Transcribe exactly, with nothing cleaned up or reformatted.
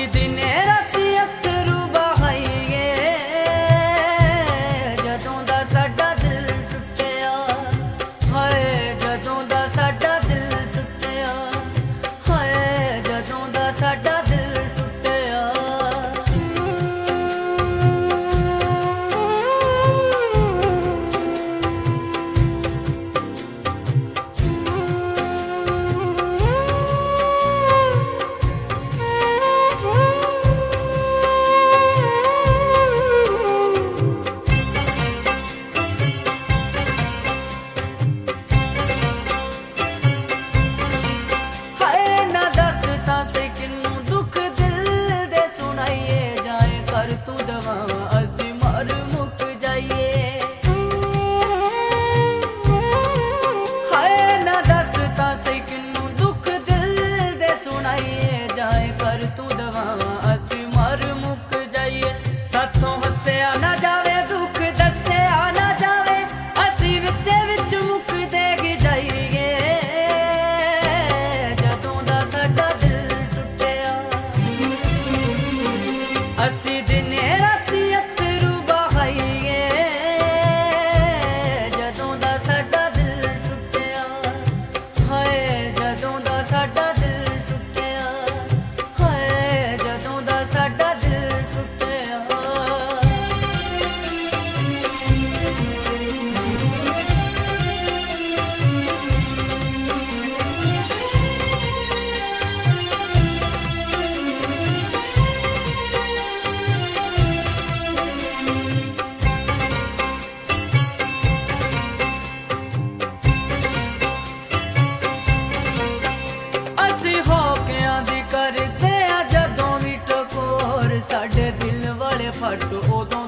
ਅਸੀਂ ਦਿਨੇ ਰਾਤੀ ਅੱਥਰੂ ਬਹਾਈਏ ਜਦੋਂ ਦਾ ਸਾਡਾ ਦਿਲ ਟੁੱਟਿਆ ਹਾਏ ਜਦੋਂ ਦਾ ਸਾਡਾ ਦਿਲ ਟੁੱਟਿਆ ਹਾਏ ਜਦੋਂ ਦਾ ਸਾਡਾ ਦਿਲ ਟੁੱਟਿਆ ਸਾਥੋਂ ਵਸਿਆ ਨਾ ਜਾਵੇ ਦੁੱਖ ਦੱਸਿਆ ਨਾ ਜਾਵੇ ਅਸੀਂ ਵਿੱਚੇ ਵਿੱਚ ਮੁੱਕਦੇ ਜਾਈਏ ਜਦੋਂ ਦਾ ਸਾਡਾ ਦਿਲ ਟੁੱਟਿਆ ਅਸੀਂ ਦਿਨੇ ਰਾਤੀ ਅੱਥਰੂ ਬਹਾਈਏ ਜਦੋਂ ਦਾ ਸਾਡਾ ਦਿਲ ਟੁੱਟਿਆ ਹਾਏ ਜਦੋਂ ਦਾ ਸਾਡਾ ਦਿਲ ਟੁੱਟਿਆ ਹਾਏ ਜਦੋਂ ਦਾ ਸਾਡਾ ਦਿਲ ਟੁੱਟਿਆ ਕਰਦੇ ਆ ਜਦੋਂ ਵੀ ਟਕੋਰ ਸਾਡੇ ਦਿਲ ਵਾਲੇ ਫੱਟ ਉਦੋਂ